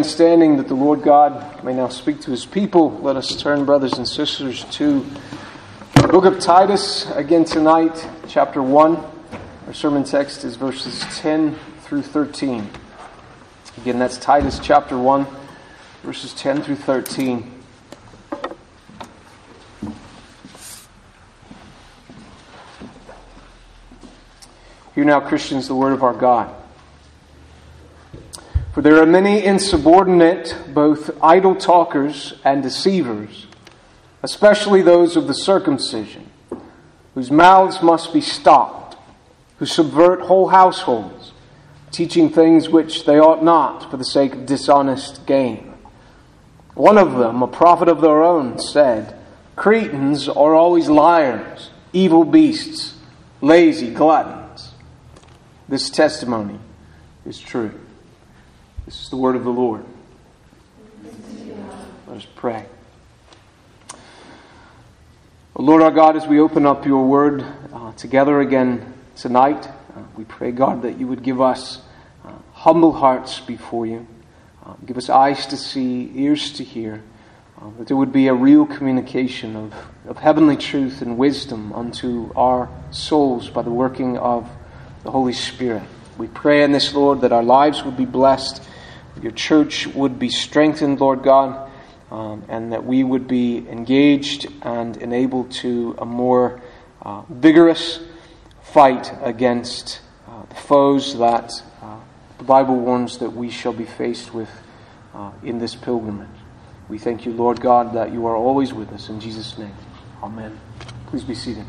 remain standing that the Lord God may now speak to His people. Let us turn, brothers and sisters, to the book of Titus again tonight, chapter 1. Our sermon text is verses 10 through 13. Again, that's Titus chapter 1, verses 10 through 13. Hear now, Christians, the word of our God. For there are many insubordinate, both idle talkers and deceivers, especially those of the circumcision, whose mouths must be stopped, who subvert whole households, teaching things which they ought not for the sake of dishonest gain. One of them, a prophet of their own, said, Cretans are always liars, evil beasts, lazy gluttons. This testimony is true. This is the word of the Lord. Let us pray. Lord our God, as we open up your word together again tonight, we pray, God, that you would give us humble hearts before you. Give us eyes to see, ears to hear. That there would be a real communication of heavenly truth and wisdom unto our souls by the working of the Holy Spirit. We pray in this, Lord, that our lives would be blessed, your church would be strengthened, Lord God, and that we would be engaged and enabled to a more vigorous fight against the foes that the Bible warns that we shall be faced with in this pilgrimage. We thank you, Lord God, that you are always with us. In Jesus' name, amen. Please be seated.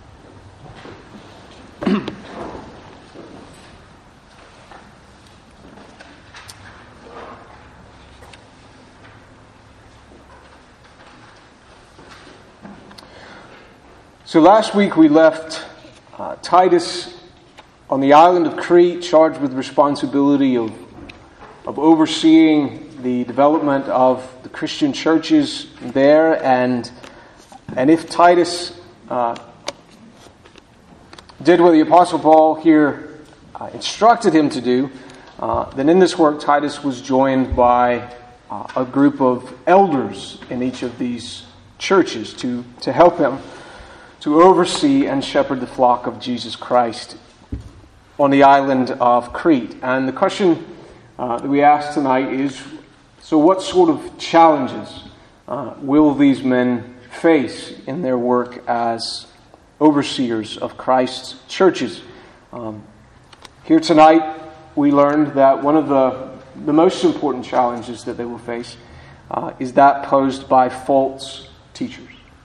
So last week we left Titus on the island of Crete, charged with responsibility of overseeing the development of the Christian churches there, and if Titus did what the Apostle Paul here instructed him to do, then in this work Titus was joined by a group of elders in each of these churches to help him to oversee and shepherd the flock of Jesus Christ on the island of Crete. And the question that we ask tonight is, so what sort of challenges will these men face in their work as overseers of Christ's churches? Here tonight we learned that one of the most important challenges that they will face is that posed by false teachers.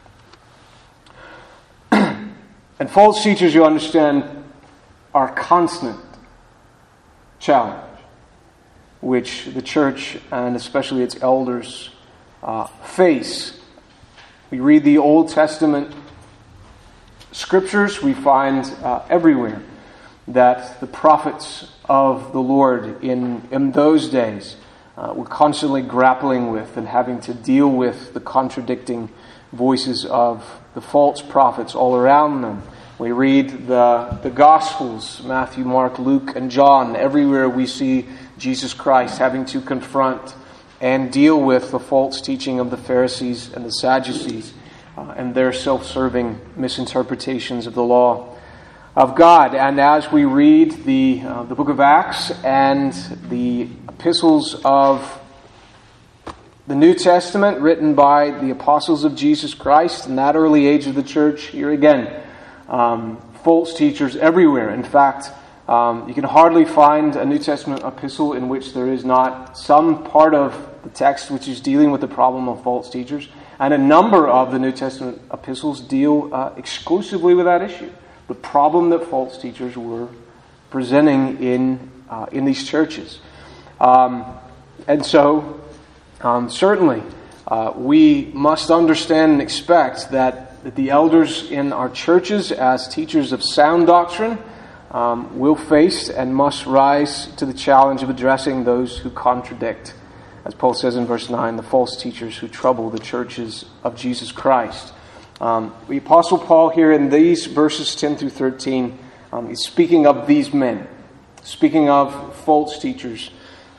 And false teachers, you understand, are a constant challenge which the church and especially its elders face. We read the Old Testament scriptures, we find everywhere that the prophets of the Lord in those days were constantly grappling with and having to deal with the contradicting voices of the false prophets all around them. We read the Gospels, Matthew, Mark, Luke, and John. Everywhere we see Jesus Christ having to confront and deal with the false teaching of the Pharisees and the Sadducees and their self-serving misinterpretations of the law of God. And as we read the book of Acts and the epistles of the New Testament written by the apostles of Jesus Christ in that early age of the church, here again, false teachers everywhere. In fact, you can hardly find a New Testament epistle in which there is not some part of the text which is dealing with the problem of false teachers. And a number of the New Testament epistles deal exclusively with that issue, the problem that false teachers were presenting in these churches. And so, certainly, we must understand and expect that the elders in our churches, as teachers of sound doctrine, will face and must rise to the challenge of addressing those who contradict, as Paul says in verse 9, the false teachers who trouble the churches of Jesus Christ. The Apostle Paul here in these verses 10 through 13 is speaking of these men, speaking of false teachers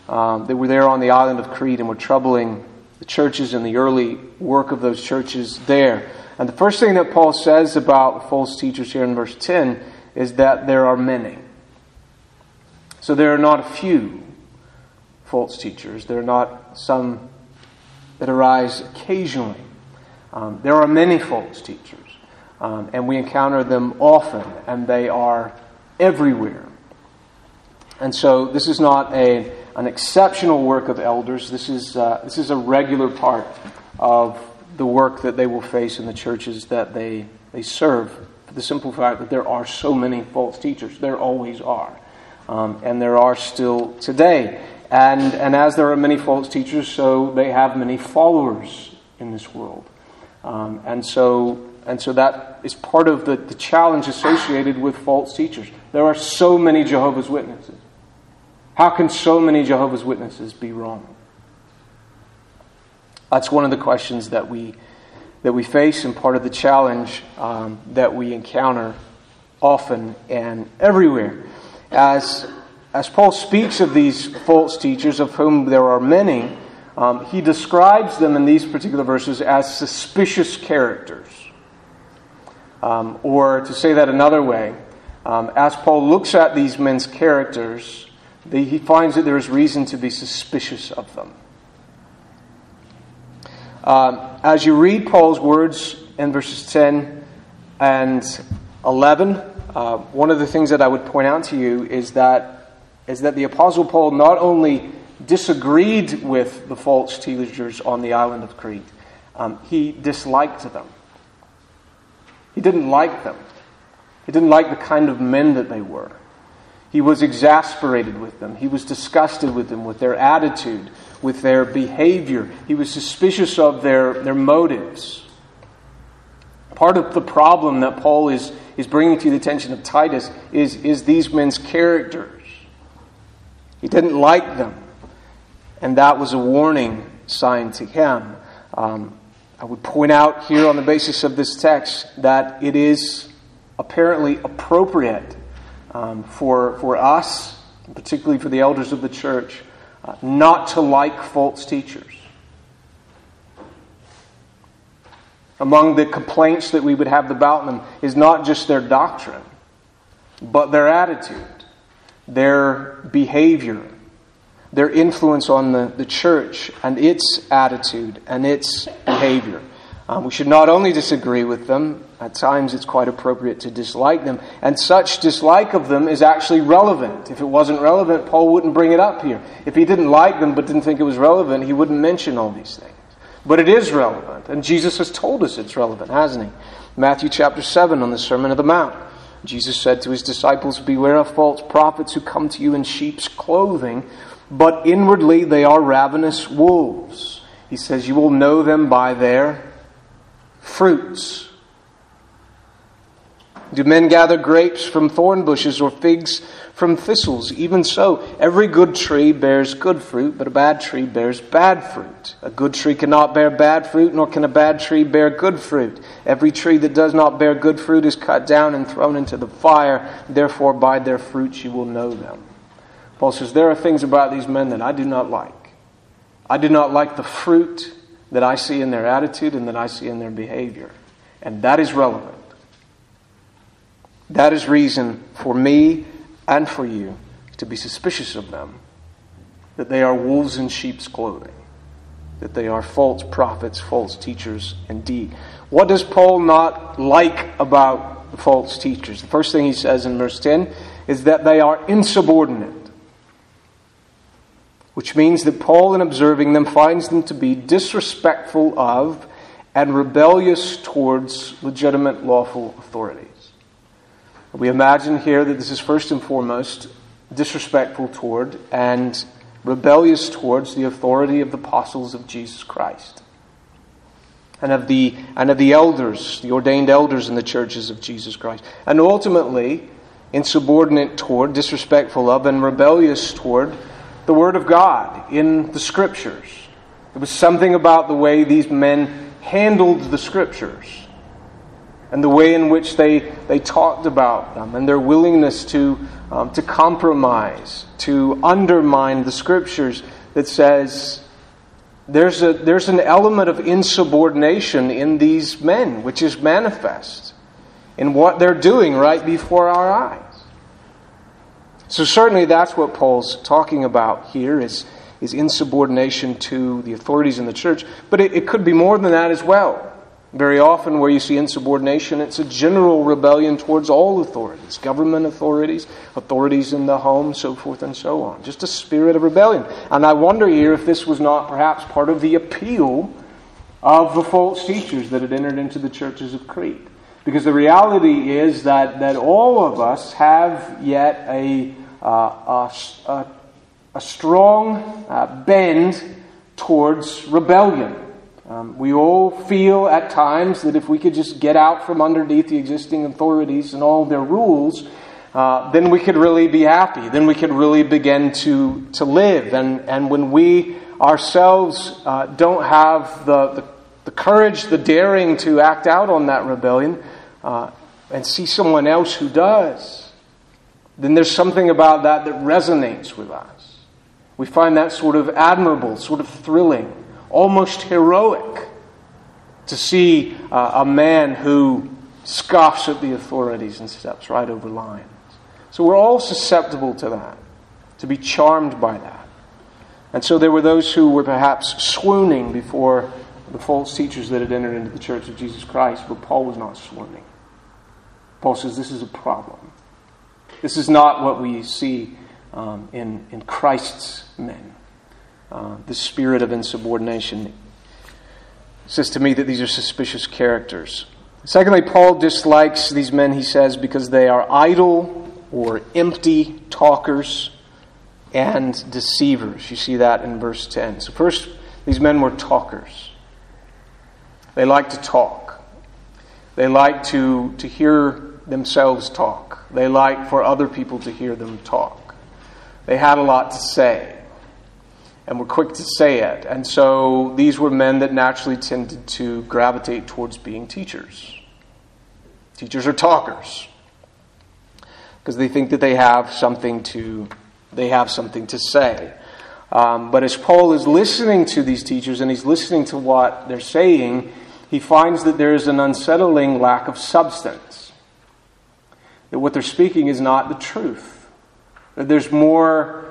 that were there on the island of Crete and were troubling the churches and the early work of those churches there. And the first thing that Paul says about false teachers here in verse 10 is that there are many. So there are not a few false teachers. There are not some that arise occasionally. There are many false teachers. And we encounter them often, and they are everywhere. And so this is not an exceptional work of elders. This is a regular part of the work that they will face in the churches that they serve. For the simple fact that there are so many false teachers. There always are. And there are still today. And as there are many false teachers, so they have many followers in this world. And so that is part of the challenge associated with false teachers. There are so many Jehovah's Witnesses. How can so many Jehovah's Witnesses be wrong? That's one of the questions that we face, and part of the challenge that we encounter often and everywhere. As Paul speaks of these false teachers, of whom there are many, he describes them in these particular verses as suspicious characters. Or to say that another way, as Paul looks at these men's characters, he finds that there is reason to be suspicious of them. As you read Paul's words in verses 10 and 11, one of the things that I would point out to you is that the Apostle Paul not only disagreed with the false teachers on the island of Crete, he disliked them. He didn't like them. He didn't like the kind of men that they were. He was exasperated with them. He was disgusted with them, with their attitude, with their behavior. He was suspicious of their motives. Part of the problem that Paul is bringing to the attention of Titus is these men's characters. He didn't like them. And that was a warning sign to him. I would point out here on the basis of this text that it is apparently appropriate for us, particularly for the elders of the church, not to like false teachers. Among the complaints that we would have about them is not just their doctrine, but their attitude, their behavior, their influence on the church and its attitude and its behavior. We should not only disagree with them, at times it's quite appropriate to dislike them, and such dislike of them is actually relevant. If it wasn't relevant, Paul wouldn't bring it up here. If he didn't like them but didn't think it was relevant, he wouldn't mention all these things. But it is relevant, and Jesus has told us it's relevant, hasn't he? Matthew chapter 7 on the Sermon on the Mount. Jesus said to his disciples, "Beware of false prophets who come to you in sheep's clothing, but inwardly they are ravenous wolves." He says, "You will know them by their fruits. Do men gather grapes from thorn bushes or figs from thistles? Even so, every good tree bears good fruit, but a bad tree bears bad fruit. A good tree cannot bear bad fruit, nor can a bad tree bear good fruit. Every tree that does not bear good fruit is cut down and thrown into the fire. Therefore, by their fruits you will know them." Paul says, there are things about these men that I do not like. I do not like the fruit that I see in their attitude and that I see in their behavior. And that is relevant. That is reason for me and for you to be suspicious of them. That they are wolves in sheep's clothing. That they are false prophets, false teachers indeed. What does Paul not like about the false teachers? The first thing he says in verse 10 is that they are insubordinate. Which means that Paul, in observing them, finds them to be disrespectful of and rebellious towards legitimate lawful authorities. We imagine here that this is first and foremost disrespectful toward and rebellious towards the authority of the apostles of Jesus Christ. And of the elders, the ordained elders in the churches of Jesus Christ. And ultimately, insubordinate toward, disrespectful of, and rebellious toward the Word of God in the Scriptures. There was something about the way these men handled the Scriptures and the way in which they talked about them, and their willingness to compromise, to undermine the Scriptures that says there's an element of insubordination in these men, which is manifest in what they're doing right before our eyes. So certainly that's what Paul's talking about here, is insubordination to the authorities in the church. But it could be more than that as well. Very often where you see insubordination, it's a general rebellion towards all authorities, government authorities, authorities in the home, so forth and so on. Just a spirit of rebellion. And I wonder here if this was not perhaps part of the appeal of the false teachers that had entered into the churches of Crete. Because the reality is that all of us have yet a strong bend towards rebellion. We all feel at times that if we could just get out from underneath the existing authorities and all their rules, then we could really be happy. Then we could really begin to live. And when we ourselves don't have the courage, the daring to act out on that rebellion, and see someone else who does, then there's something about that resonates with us. We find that sort of admirable, sort of thrilling, almost heroic to see a man who scoffs at the authorities and steps right over lines. So we're all susceptible to that, to be charmed by that. And so there were those who were perhaps swooning before the false teachers that had entered into the Church of Jesus Christ, but Paul was not swooning. Paul says this is a problem. This is not what we see in Christ's men. The spirit of insubordination says to me that these are suspicious characters. Secondly, Paul dislikes these men, he says, because they are idle or empty talkers and deceivers. You see that in verse 10. So first, these men were talkers. They like to talk. They like to hear themselves talk. They like for other people to hear them talk. They had a lot to say, and were quick to say it. And so these were men that naturally tended to gravitate towards being teachers. Teachers are talkers because they think that they have something to say. But as Paul is listening to these teachers and he's listening to what they're saying, he finds that there is an unsettling lack of substance. That what they're speaking is not the truth. That there's more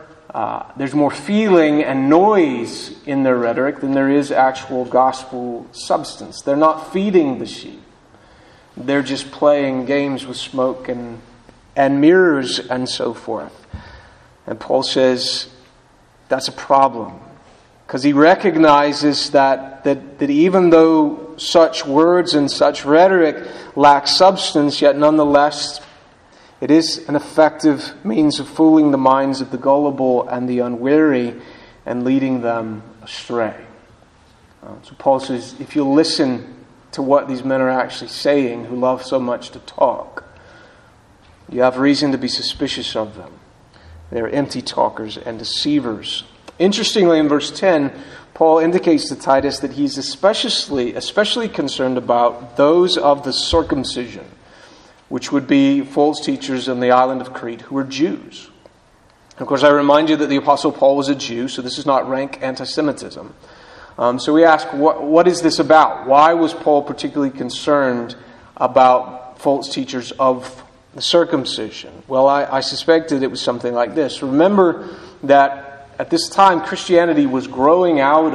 feeling and noise in their rhetoric than there is actual gospel substance. They're not feeding the sheep. They're just playing games with smoke and mirrors and so forth. And Paul says that's a problem. Because he recognizes that even though such words and such rhetoric lack substance, yet nonetheless it is an effective means of fooling the minds of the gullible and the unwary and leading them astray. So Paul says, if you listen to what these men are actually saying, who love so much to talk, you have reason to be suspicious of them. They're empty talkers and deceivers. Interestingly, in verse 10, Paul indicates to Titus that he's especially concerned about those of the circumcision, which would be false teachers on the island of Crete who were Jews. Of course, I remind you that the Apostle Paul was a Jew, so this is not rank anti-Semitism. So we ask, what is this about? Why was Paul particularly concerned about false teachers of the circumcision? Well, I suspected it was something like this. Remember that at this time, Christianity was growing out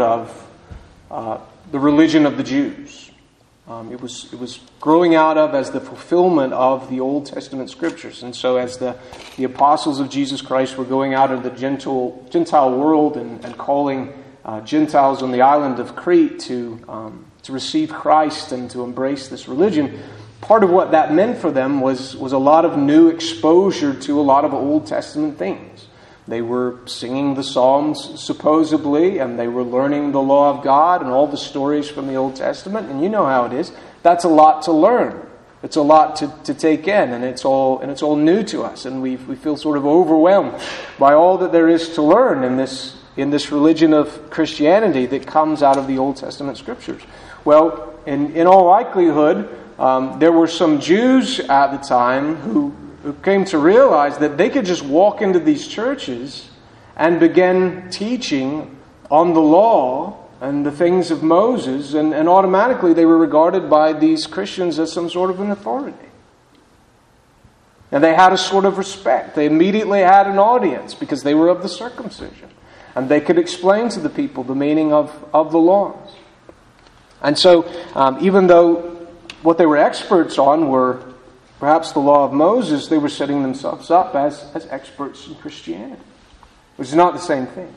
of the religion of the Jews. It was growing out of as the fulfillment of the Old Testament Scriptures. And so as the apostles of Jesus Christ were going out in the Gentile world and calling Gentiles on the island of Crete to receive Christ and to embrace this religion, part of what that meant for them was a lot of new exposure to a lot of Old Testament things. They were singing the Psalms, supposedly, and they were learning the law of God and all the stories from the Old Testament. And you know how it is. That's a lot to learn. It's a lot to take in, and it's all new to us. And we feel sort of overwhelmed by all that there is to learn in this religion of Christianity that comes out of the Old Testament Scriptures. Well, in all likelihood, there were some Jews at the time who came to realize that they could just walk into these churches and begin teaching on the law and the things of Moses, and automatically they were regarded by these Christians as some sort of an authority. And they had a sort of respect. They immediately had an audience because they were of the circumcision. And they could explain to the people the meaning of the laws. And so, even though what they were experts on were perhaps the law of Moses, they were setting themselves up as experts in Christianity, which is not the same thing.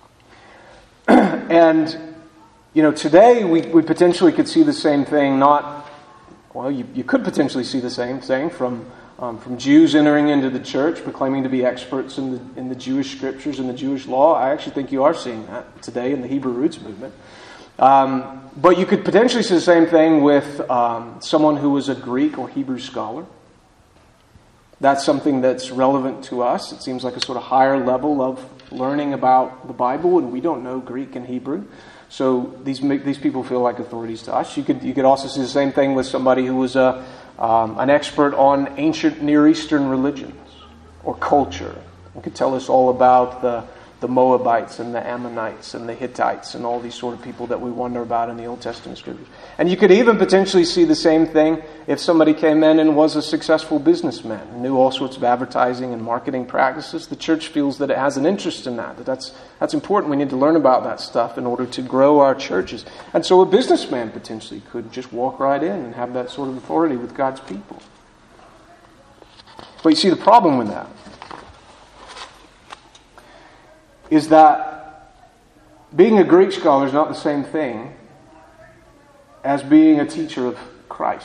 And, today we potentially could see the same thing, you could potentially see the same thing from Jews entering into the church, proclaiming to be experts in the Jewish scriptures and the Jewish law. I actually think you are seeing that today in the Hebrew Roots movement. But you could potentially see the same thing with someone who was a Greek or Hebrew scholar. That's something that's relevant to us. It seems like a sort of higher level of learning about the Bible, and we don't know Greek and Hebrew. So these people feel like authorities to us. You could also see the same thing with somebody who was an expert on ancient Near Eastern religions or culture. It could tell us all about the Moabites and the Ammonites and the Hittites and all these sort of people that we wonder about in the Old Testament scriptures. And you could even potentially see the same thing if somebody came in and was a successful businessman and knew all sorts of advertising and marketing practices. The church feels that it has an interest in that's important. We need to learn about that stuff in order to grow our churches. And so a businessman potentially could just walk right in and have that sort of authority with God's people. But you see the problem with that is that being a Greek scholar is not the same thing as being a teacher of Christ.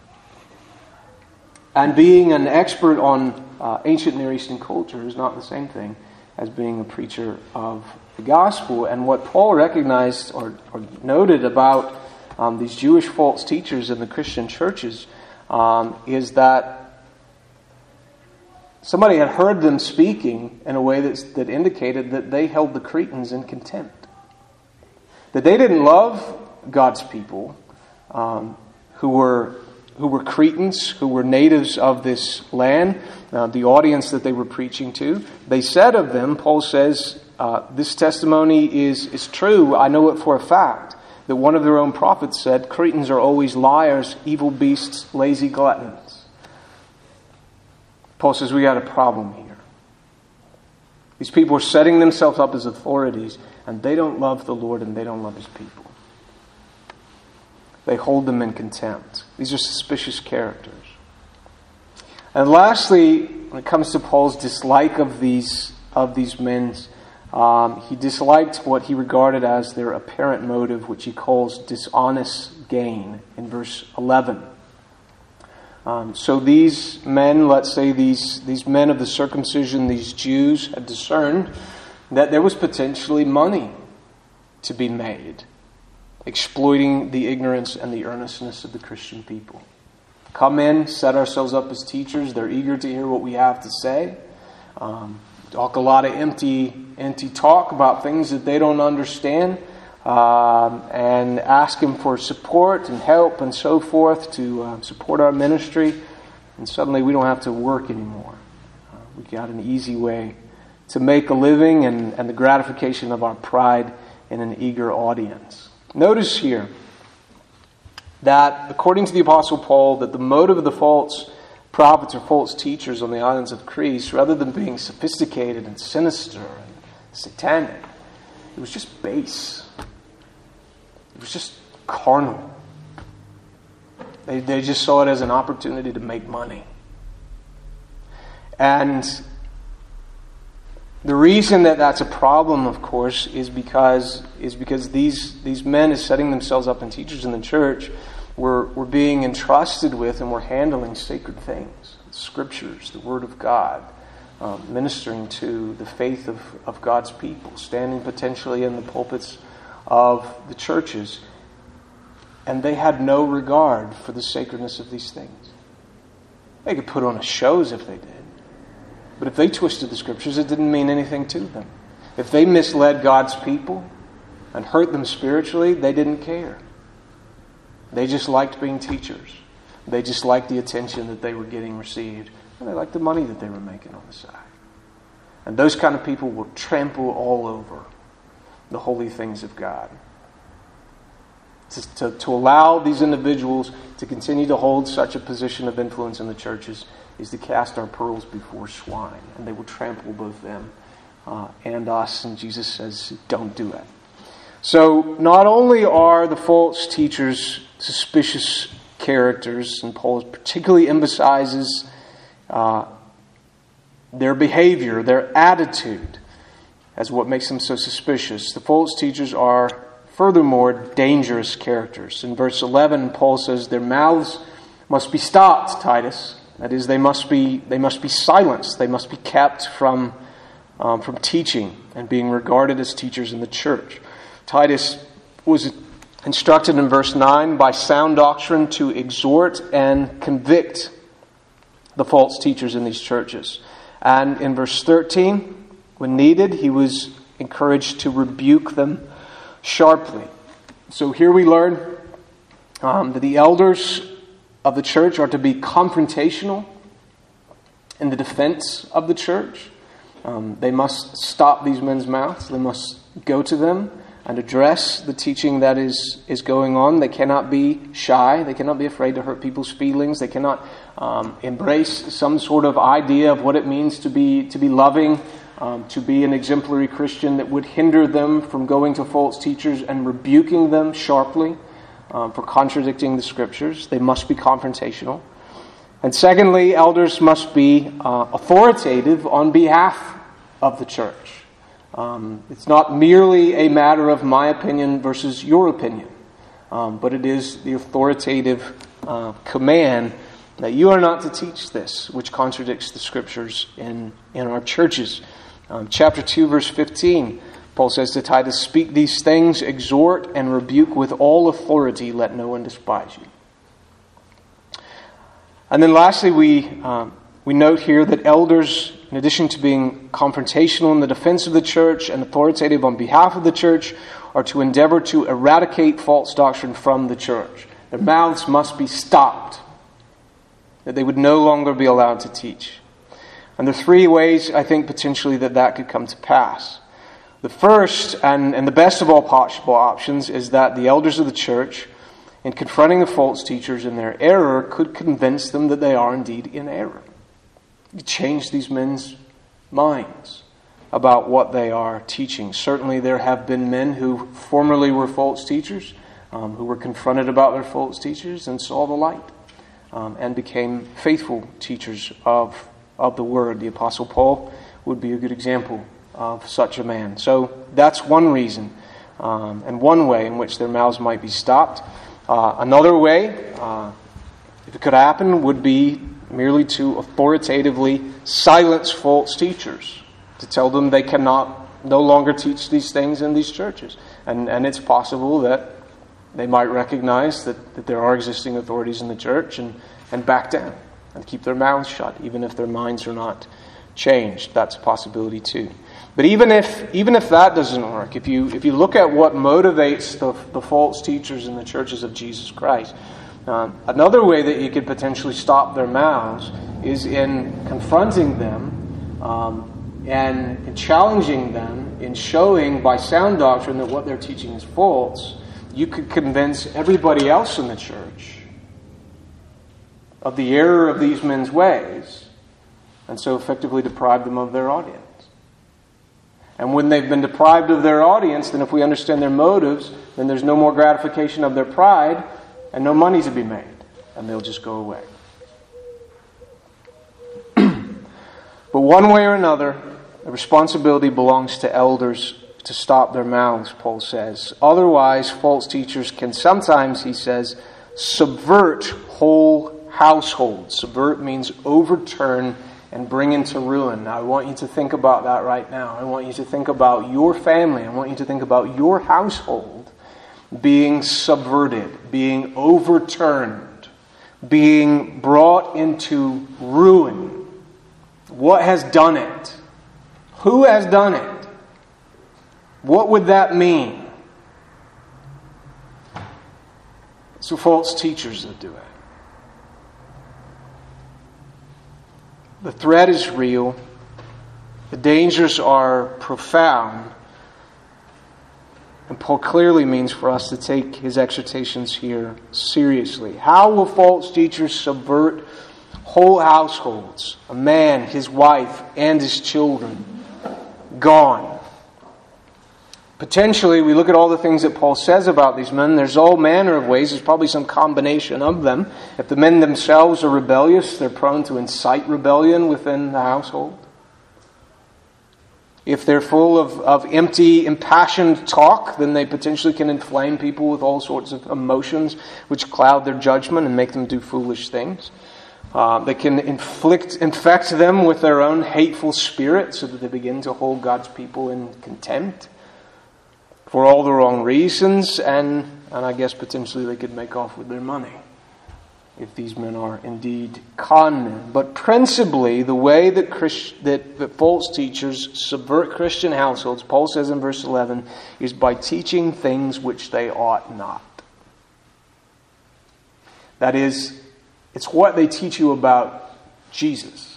And being an expert on ancient Near Eastern culture is not the same thing as being a preacher of the gospel. And what Paul recognized or noted about these Jewish false teachers in the Christian churches is that somebody had heard them speaking in a way that indicated that they held the Cretans in contempt. That they didn't love God's people who were Cretans, who were natives of this land, the audience that they were preaching to. They said of them, Paul says, this testimony is true. I know it for a fact that one of their own prophets said, Cretans are always liars, evil beasts, lazy gluttons. Paul says, we got a problem here. These people are setting themselves up as authorities, and they don't love the Lord and they don't love His people. They hold them in contempt. These are suspicious characters. And lastly, when it comes to Paul's dislike of these men, he disliked what he regarded as their apparent motive, which he calls dishonest gain in verse 11. So these men, let's say these men of the circumcision, these Jews, had discerned that there was potentially money to be made, exploiting the ignorance and the earnestness of the Christian people. Come in, set ourselves up as teachers. They're eager to hear what we have to say. Talk a lot of empty talk about things that they don't understand. And ask Him for support and help and so forth to support our ministry. And suddenly we don't have to work anymore. We got an easy way to make a living and the gratification of our pride in an eager audience. Notice here that according to the Apostle Paul, that the motive of the false prophets or false teachers on the islands of Crete, rather than being sophisticated and sinister and satanic, it was just base. It was just carnal. They just saw it as an opportunity to make money. And the reason that that's a problem, of course, is because these men, as setting themselves up in teachers in the church, were being entrusted with and were handling sacred things, scriptures, the Word of God, ministering to the faith of God's people, standing potentially in the pulpits of the churches. And they had no regard for the sacredness of these things. They could put on a shows if they did. But if they twisted the scriptures, it didn't mean anything to them. If they misled God's people and hurt them spiritually, they didn't care. They just liked being teachers. They just liked the attention that they were getting received. And they liked the money that they were making on the side. And those kind of people will trample all over the holy things of God. To allow these individuals to continue to hold such a position of influence in the churches is to cast our pearls before swine. And they will trample both them and us. And Jesus says, don't do it. So not only are the false teachers suspicious characters, and Paul particularly emphasizes their behavior, their attitude, as what makes them so suspicious. The false teachers are, furthermore, dangerous characters. In verse 11, Paul says, their mouths must be stopped, Titus. That is, they must be silenced. They must be kept from teaching and being regarded as teachers in the church. Titus was instructed in verse 9 by sound doctrine to exhort and convict the false teachers in these churches. And in verse 13, when needed, he was encouraged to rebuke them sharply. So here we learn that the elders of the church are to be confrontational in the defense of the church. They must stop these men's mouths. They must go to them and address the teaching that is going on. They cannot be shy. They cannot be afraid to hurt people's feelings. They cannot embrace some sort of idea of what it means to be loving, to be an exemplary Christian that would hinder them from going to false teachers and rebuking them sharply for contradicting the Scriptures. They must be confrontational. And secondly, elders must be authoritative on behalf of the church. It's not merely a matter of my opinion versus your opinion, but it is the authoritative command that you are not to teach this, which contradicts the Scriptures in our churches. Chapter 2, verse 15, Paul says to Titus, speak these things, exhort and rebuke with all authority, let no one despise you. And then lastly, we note here that elders, in addition to being confrontational in the defense of the church and authoritative on behalf of the church, are to endeavor to eradicate false doctrine from the church. Their mouths must be stopped, that they would no longer be allowed to teach. And there are three ways, I think, potentially that could come to pass. The first, and the best of all possible options, is that the elders of the church, in confronting the false teachers in their error, could convince them that they are indeed in error. You change these men's minds about what they are teaching. Certainly there have been men who formerly were false teachers, who were confronted about their false teachers and saw the light, and became faithful teachers of the Word. The Apostle Paul would be a good example of such a man. So that's one reason, and one way in which their mouths might be stopped. Another way, if it could happen, would be merely to authoritatively silence false teachers, to tell them they cannot no longer teach these things in these churches. And it's possible that they might recognize that there are existing authorities in the church and back down and keep their mouths shut, even if their minds are not changed. That's a possibility too. But even if that doesn't work, if you look at what motivates the false teachers in the churches of Jesus Christ, another way that you could potentially stop their mouths is in confronting them and in challenging them, in showing by sound doctrine that what they're teaching is false. You could convince everybody else in the church of the error of these men's ways, and so effectively deprive them of their audience. And when they've been deprived of their audience, then if we understand their motives, then there's no more gratification of their pride, and no money to be made, and they'll just go away. But one way or another, the responsibility belongs to elders to stop their mouths, Paul says. Otherwise, false teachers can sometimes, he says, subvert whole households. Subvert means overturn and bring into ruin. Now, I want you to think about that right now. I want you to think about your family. I want you to think about your household being subverted, being overturned, being brought into ruin. What has done it? Who has done it? What would that mean? It's the false teachers that do it. The threat is real. The dangers are profound. And Paul clearly means for us to take his exhortations here seriously. How will false teachers subvert whole households? A man, his wife, and his children gone. Potentially, we look at all the things that Paul says about these men. There's all manner of ways. There's probably some combination of them. If the men themselves are rebellious, they're prone to incite rebellion within the household. If they're full of empty, impassioned talk, then they potentially can inflame people with all sorts of emotions which cloud their judgment and make them do foolish things. They can infect them with their own hateful spirit so that they begin to hold God's people in contempt for all the wrong reasons, and I guess potentially they could make off with their money if these men are indeed con men. But principally, the way that false teachers subvert Christian households, Paul says in verse 11, is by teaching things which they ought not. That is, it's what they teach you about Jesus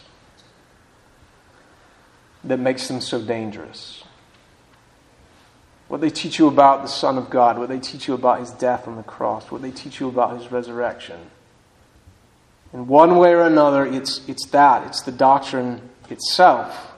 that makes them so dangerous. What they teach you about the Son of God, what they teach you about His death on the cross, what they teach you about His resurrection. In one way or another, it's the doctrine itself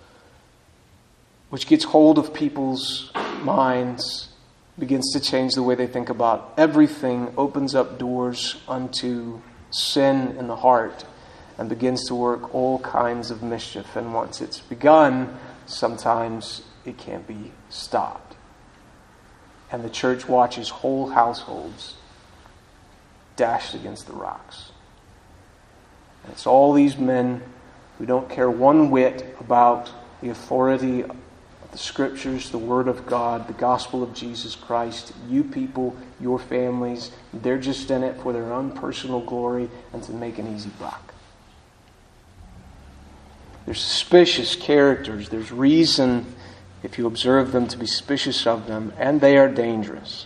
which gets hold of people's minds, begins to change the way they think about everything, opens up doors unto sin in the heart, and begins to work all kinds of mischief. And once it's begun, sometimes it can't be stopped. And the church watches whole households dashed against the rocks. And it's all these men who don't care one whit about the authority of the Scriptures, the Word of God, the gospel of Jesus Christ, you people, your families. They're just in it for their own personal glory and to make an easy buck. They're suspicious characters. There's reason, if you observe them, to be suspicious of them, and they are dangerous.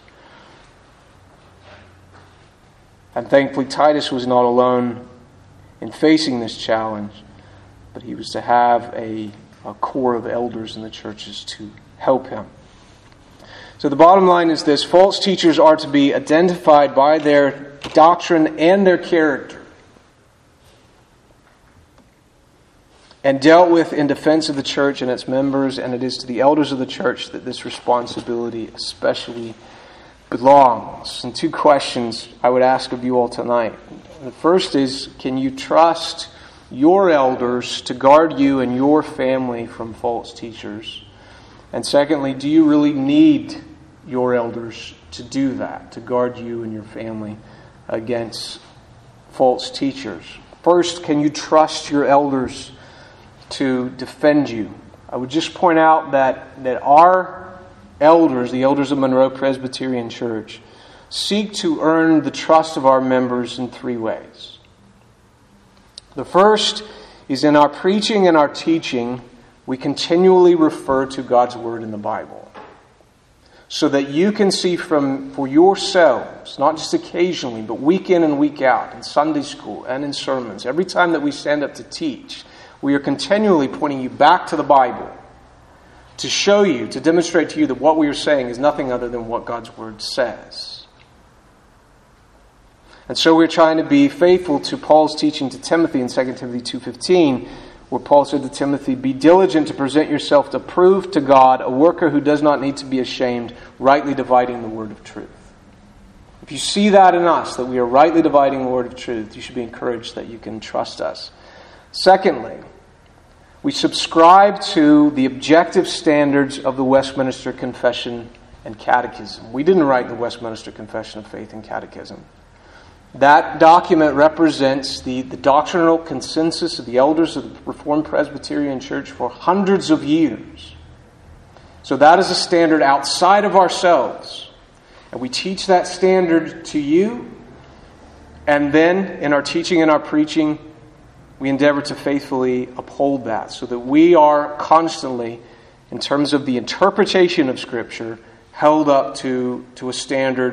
And thankfully, Titus was not alone in facing this challenge, but he was to have a core of elders in the churches to help him. So the bottom line is this: false teachers are to be identified by their doctrine and their character, and dealt with in defense of the church and its members, and it is to the elders of the church that this responsibility especially belongs. And two questions I would ask of you all tonight. The first is, can you trust your elders to guard you and your family from false teachers? And secondly, do you really need your elders to do that, to guard you and your family against false teachers? First, can you trust your elders to defend you? I would just point out that our elders, the elders of Monroe Presbyterian Church, seek to earn the trust of our members in three ways. The first is in our preaching and our teaching, we continually refer to God's Word in the Bible, so that you can see for yourselves, not just occasionally, but week in and week out, in Sunday school and in sermons, every time that we stand up to teach, we are continually pointing you back to the Bible to show you, to demonstrate to you that what we are saying is nothing other than what God's Word says. And so we're trying to be faithful to Paul's teaching to Timothy in 2 Timothy 2:15, where Paul said to Timothy, "Be diligent to present yourself approved to God, a worker who does not need to be ashamed, rightly dividing the word of truth." If you see that in us, that we are rightly dividing the word of truth, you should be encouraged that you can trust us. Secondly, we subscribe to the objective standards of the Westminster Confession and Catechism. We didn't write the Westminster Confession of Faith and Catechism. That document represents the doctrinal consensus of the elders of the Reformed Presbyterian Church for hundreds of years. So that is a standard outside of ourselves. And we teach that standard to you. And then in our teaching and our preaching, we endeavor to faithfully uphold that, so that we are constantly, in terms of the interpretation of Scripture, held up to a standard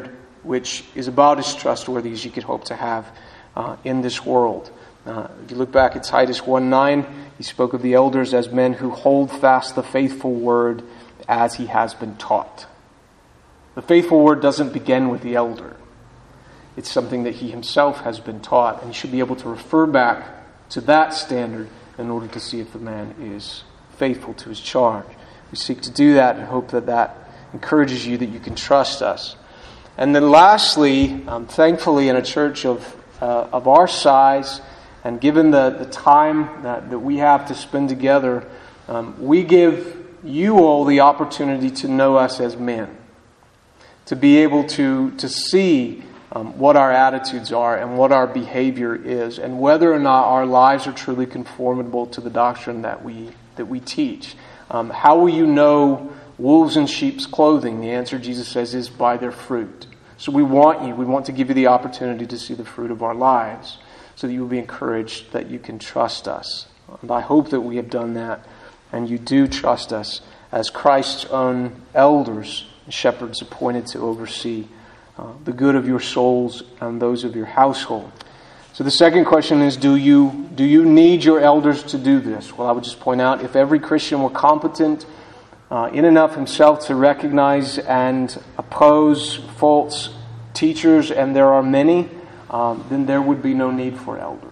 which is about as trustworthy as you could hope to have in this world. If you look back at Titus 1:9, he spoke of the elders as men who hold fast the faithful word as he has been taught. The faithful word doesn't begin with the elder. It's something that he himself has been taught, and he should be able to refer back to that standard in order to see if the man is faithful to his charge. We seek to do that and hope that that encourages you that you can trust us. And then lastly, thankfully in a church of our size, and given the time that we have to spend together, we give you all the opportunity to know us as men, to be able to see what our attitudes are and what our behavior is, and whether or not our lives are truly conformable to the doctrine that we teach. How will you know wolves in sheep's clothing? The answer, Jesus says, is by their fruit. So we want to give you the opportunity to see the fruit of our lives, so that you will be encouraged that you can trust us. And I hope that we have done that, and you do trust us as Christ's own elders and shepherds appointed to oversee the good of your souls and those of your household. So the second question is, do you need your elders to do this? Well, I would just point out, if every Christian were competent in and of himself to recognize and oppose false teachers, and there are many, then there would be no need for elders.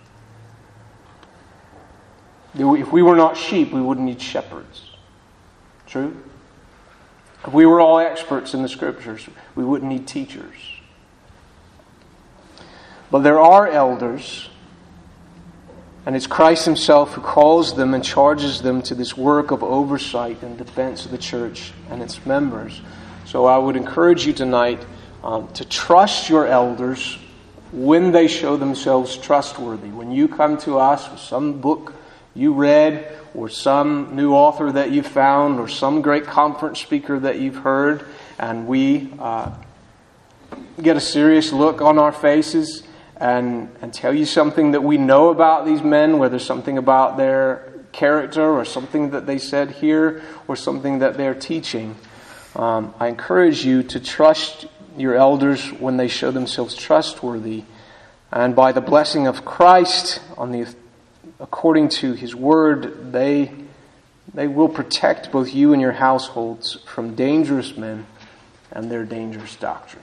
If we were not sheep, we wouldn't need shepherds. True? If we were all experts in the Scriptures, we wouldn't need teachers. But there are elders, and it's Christ himself who calls them and charges them to this work of oversight and defense of the church and its members. So I would encourage you tonight to trust your elders when they show themselves trustworthy. When you come to us with some book you read, or some new author that you found, or some great conference speaker that you've heard, and we get a serious look on our faces and tell you something that we know about these men, whether something about their character or something that they said here or something that they're teaching, I encourage you to trust your elders when they show themselves trustworthy, and by the blessing of Christ according to His Word, they will protect both you and your households from dangerous men and their dangerous doctrines.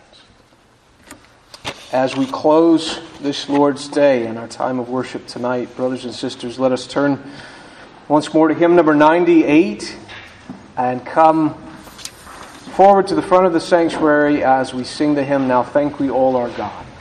As we close this Lord's Day and our time of worship tonight, brothers and sisters, let us turn once more to hymn number 98 and come forward to the front of the sanctuary as we sing the hymn, "Now Thank We All Our God."